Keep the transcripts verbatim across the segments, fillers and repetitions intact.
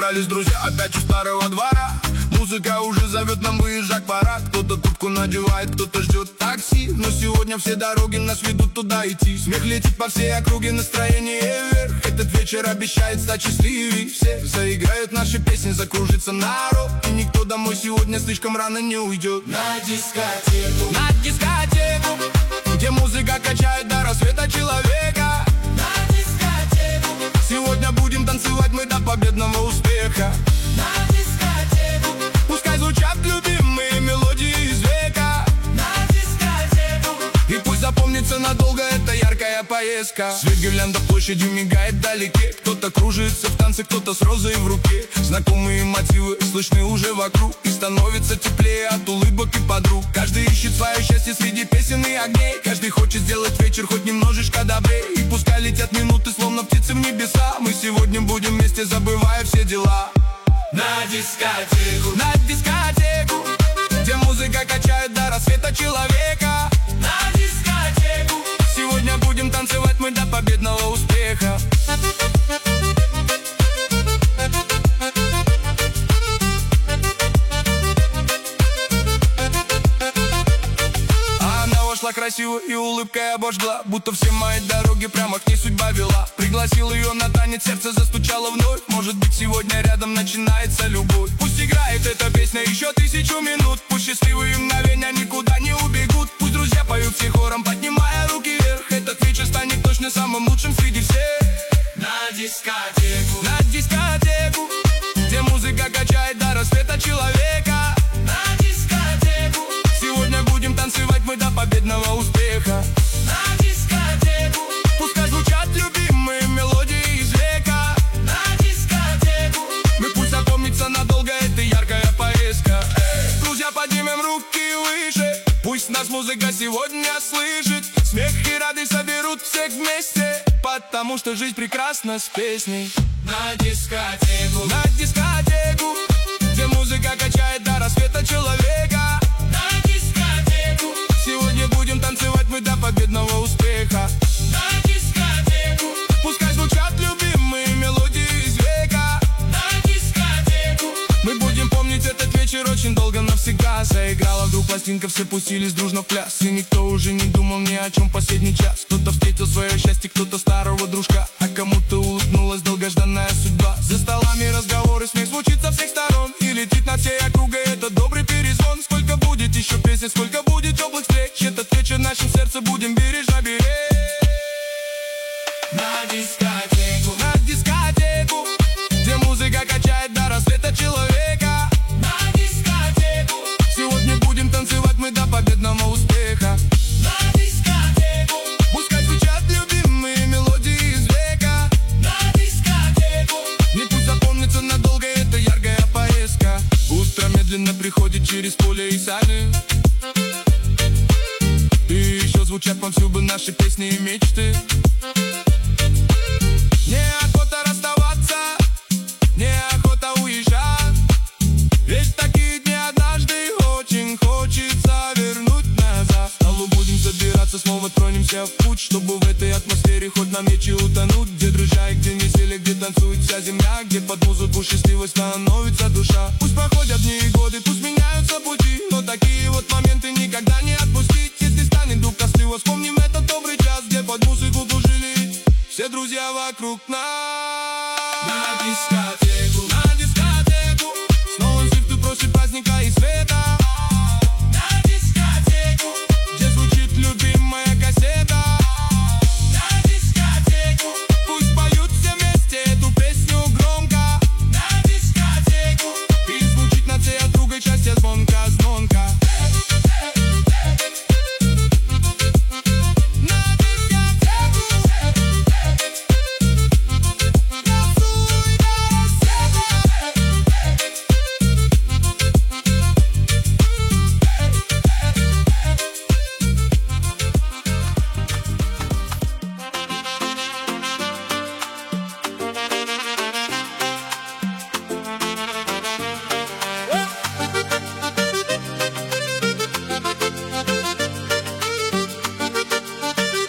Собрались друзья опять у старого двора. Музыка уже зовет, нам выезжать пора. Кто-то трубку надевает, кто-то ждет такси. Но сегодня все дороги нас ведут туда идти. Смех летит по всей округе, настроение вверх. Этот вечер обещает стать счастливей. Все заиграют наши песни, закружится народ. И никто домой сегодня слишком рано не уйдет. На дискотеку, на дискотеку, где музыка качает до рассвета человека. на дискотеку, Сегодня будем танцевать мы до победного успеха. на дискотеку, Пускай звучат любимые мелодии из века. на дискотеку, И пусть запомнится надолго эта яркая поездка. Свет гирлянда площадью мигает вдалеке. Кто-то кружится в танце, кто-то с розой в руке. Знакомые мотивы слышны уже вокруг. И становится теплее от улыбок и подруг. Каждый ищет свое счастье среди песен и огней. Каждый хочет сделать вечер хоть немножечко добрее. И пускай летят минуты, словно птицы в небеса. Мы сегодня будем вместе, забывая все дела. на дискотеку, На дискотеку, где музыка качает до рассвета человека. на дискотеку, Сегодня будем танцевать мы до победного успеха. А она вошла красиво и улыбкой обожгла, будто все мои дороги прямо к ней судьба вела. Пригласил ее на танец, сердце застучало вновь. Может быть, сегодня рядом начинается любовь. Пусть играет эта песня еще тысячу минут. Пусть счастливые мгновения никуда не убегут. Пусть друзья поют все хором, поднимая руки вверх. Этот вечер станет точно самым лучшим среди всех. на дискотеку, На дискотеку, где музыка качает до рассвета человека. на дискотеку, Сегодня будем танцевать мы до победного успеха. на дискотеку, Пускай звучат любимые мелодии из века. на дискотеку, Мы пусть запомнится надолго эта яркая поездка. Друзья, поднимем руки выше. Пусть нас музыка сегодня слышит. Смех и радость соберут всех вместе. Потому что жизнь прекрасна с песней. на дискотеку, На дискотеку, где музыка качает до рассвета человека. на дискотеку, Сегодня будем танцевать мы до победного успеха. на дискотеку, Пускай звучат любимые мелодии из века. на дискотеку, Мы будем помнить этот вечер очень долго, навсегда. Заиграла вдруг пластинка, все пустились дружно в пляс. И никто уже не думал ни о чем последний час. Кто-то встретил свое счастье, кто-то старого дружка, а кому-то улыбнулась долгожданная судьба. За столами разговоры, смех звучит со всех сторон. И летит над всей округой этот добрый перезвон. Сколько будет еще песен, сколько будет теплых встреч. Этот вечер в нашем сердце будем бережно беречь. на дискотеку, На дискотеку, где музыка качает до рассвета человека. на дискотеку, Сегодня будем танцевать мы до победного успеха. на дискотеку, Пускай звучат любимые мелодии из века. на дискотеку, Не пусть запомнится надолго эта яркая поездка. Утро медленно приходит через поле и сады. И еще звучат повсюду наши песни и мечты. Неохота расставаться, неохота уезжать. Ведь такие дни однажды очень хочется вернуть назад. В столу будем собираться, снова тронемся в путь, чтобы в этой атмосфере хоть на мече утонуть. Где друзья и где веселье, где танцует вся земля, где под музыку счастливой становится душа. Пусть проходят дни и годы, пусть меняются пути, но такие вот моменты никогда не отпустить. Если станет вдруг тоскливо, вспомним этот добрый час, где под музыку кружили все друзья вокруг нас. на дискотеку, На дискотеку, снова всех ты просит праздника и света. на дискотеку, Где звучит любимая кассета. на дискотеку, Пусть поют все вместе эту песню громко. на дискотеку, И звучит над всей округой счастье звонко, звонко. На дискотеку, танцуй до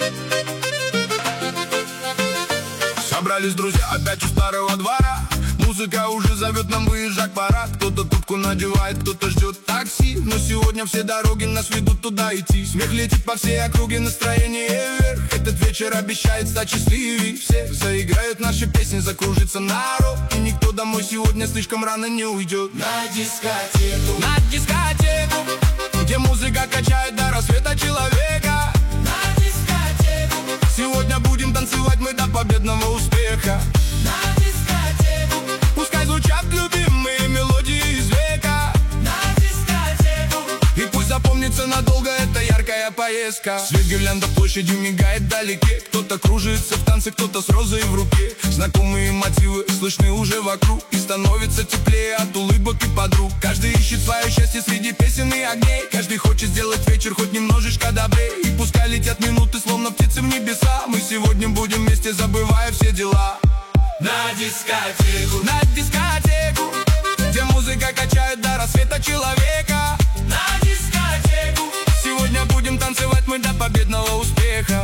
Собрались друзья опять у старого двора. Музыка музыка уже зовет, нам выезжать пора. Кто-то трубку надевает, кто-то ждет такси, но сегодня все дороги нас ведут туда идти. Смех летит по всей округе, настроение вверх. Этот вечер обещает стать счастливее всех. Заиграют наши песни, закружится народ, и никто домой сегодня слишком рано не уйдет. На дискотеку, На дискотеку, где музыка качает до рассвета человека. на дискотеку, Сегодня будем танцевать мы до победного успеха. на дискотеку, Пускай звучат любимые мелодии из века, на дискотеку, и пусть запомнится надолго эта яркая поездка. Свет гирлянда площадью мигает вдалеке. Кто-то кружится в танце, кто-то с розой в руке. Знакомые мотивы слышны уже вокруг, и становится теплее от улыбок и подруг. Каждый ищет свое счастье среди песен и огней. Каждый хочет сделать вечер хоть немножечко добрее. И пускай летят минуты, словно птицы в небеса, мы сегодня будем вместе, забывая все дела. на дискотеку, На дискотеку, где музыка качает до рассвета человека. на дискотеку, Сегодня будем танцевать мы до победного успеха.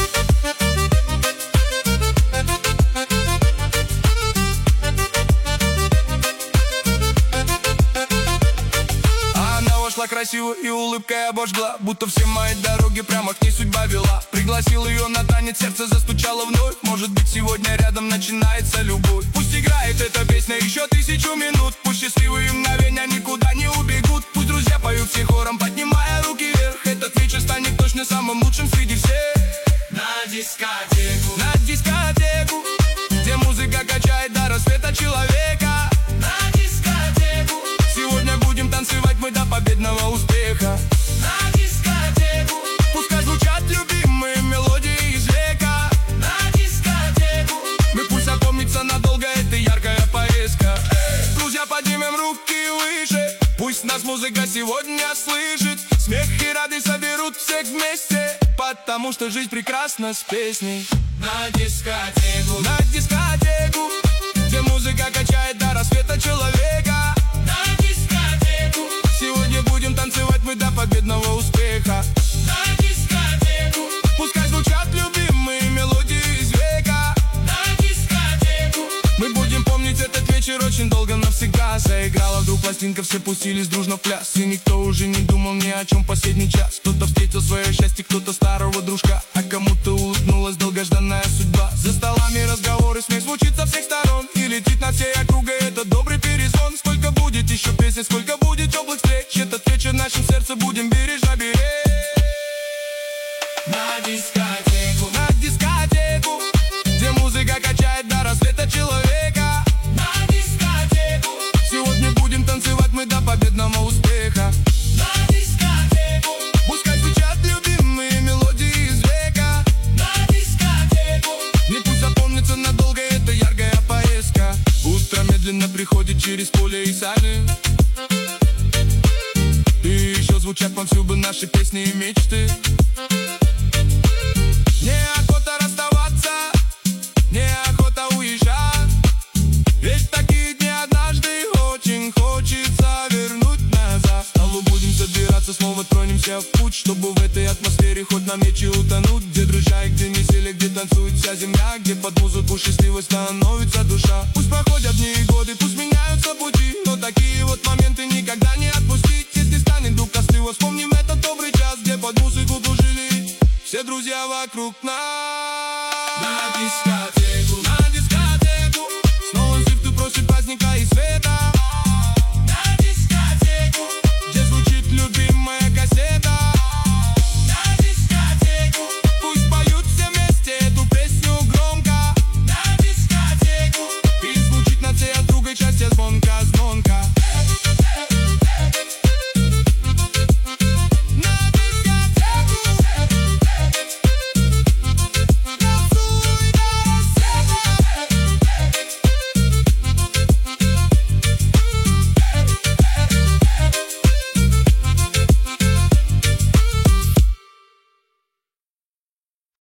А она вошла красиво и улыбкой обожгла, будто все мои дороги прямо к ней судьба вела. Пригласил ее на танец, сердце застучало вновь. Может быть, сегодня рядом начинается любовь. Пусть играет эта песня еще тысячу минут, пусть счастливые мгновения никуда не убегут. Пусть друзья поют все хором, поднимая руки вверх. Этот вечер станет точно самым лучшим среди всех. на дискотеку, На дискотеку, где музыка качает до рассвета человека. на дискотеку, Сегодня будем танцевать мы до победного успеха. на дискотеку, Пускай звучат любимые мелодии из века, на дискотеку, мы пусть запомнится надолго эта яркая поездка. Друзья, поднимем руки выше, пусть нас музыка сегодня слышит. Смех и радость соберут всех вместе, потому что жизнь прекрасна с песней. на дискотеку, На дискотеку, где музыка качает до рассвета человека. на дискотеку, Сегодня будем танцевать мы до победного успеха. на дискотеку, Пускай звучат любимые мелодии из века, на дискотеку, мы будем помнить этот вечер очень долго навсегда. Заиграла вдруг пластинка, все пустились дружно в пляс, и никто уже не думал ни о чем последний час. Кто-то встретил свое счастье, кто-то старого дружка, а кому-то улыбнулась долгожданная судьба. За столами разговоры, смех звучит со всех сторон, и летит над всей округой этот добрый перезвон. Сколько будет еще песен, сколько будет теплых встреч, этот вечер в нашем сердце будем бережно беречь. на дискотеку, На дискотеку, где музыка качает до рассвета человека. на дискотеку, Сегодня будем танцевать мы до победного успеха. на дискотеку, Пускай звучат любимые мелодии из века, на дискотеку, и пусть запомнится надолго эта яркая поездка. Утро медленно приходит через поле и сады, и еще звучат повсюду наши песни и мечты. Неохота расставаться, неохота уезжать, ведь такие дни однажды очень хочется вернуть назад. В столу будем собираться, снова тронемся в путь, чтобы в этой атмосфере хоть на мече утонуть. Где друзья и где веселье, где танцует вся земля, где под музыку счастливой становится душа. Пусть проходят дни и годы, пусть меняются пути, но такие вот моменты никогда не отпустить. Если станет вдруг тоскливо, вспомним этот добрый час, где под музыку кружили все друзья вокруг нас. на дискотеку.